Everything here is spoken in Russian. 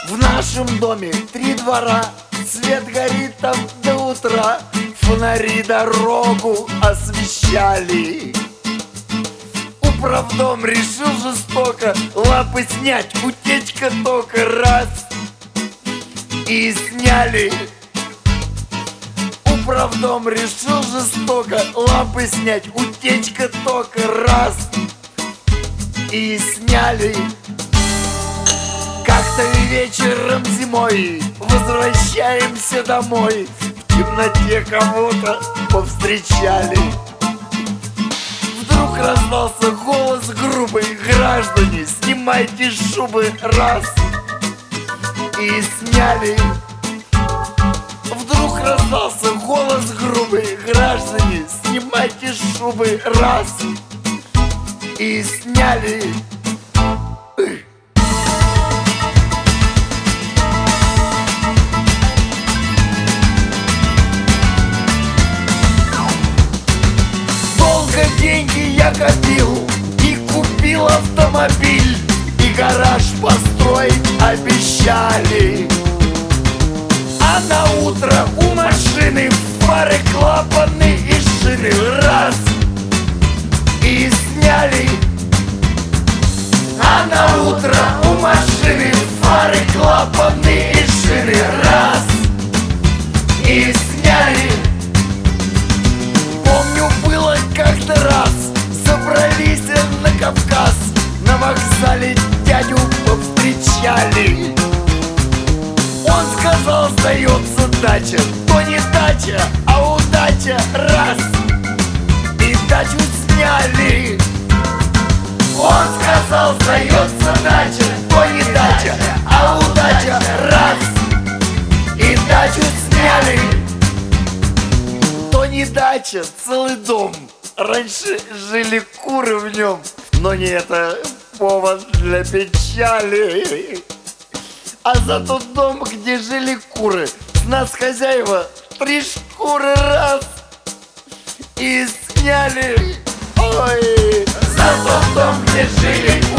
В нашем доме 3 двора, свет горит там до утра. Фонари дорогу освещали. Управдом решил жестоко лапы снять, утечка тока раз и сняли. Управдом решил жестоко лапы снять, утечка тока раз и сняли. Как-то вечером зимой возвращаемся домой, в темноте кого-то повстречали. Вдруг раздался голос грубый: граждане, снимайте шубы раз и сняли. Вдруг раздался голос грубый: граждане, снимайте шубы раз и сняли. Долго деньги я копил и купил автомобиль, и гараж построить обещали. А на утро у машины фары, клапаны и шины раз и сняли. А на утро у машины фары, клапаны и шины раз и сняли. Помню, было как-то раз, собрались на Кавказ, на вокзале дядю повстречали. Он сказал, сдается дача, то не дача, а удача раз и дачу сняли. Он сказал, сдается дача, то не дача, а удача раз и дачу сняли. То не дача, целый дом, раньше жили куры в нем, но не это повод для печали. А за тот дом, где жили куры, с нас хозяева 3 шкуры раз и сняли. Ой, за тот дом, где жили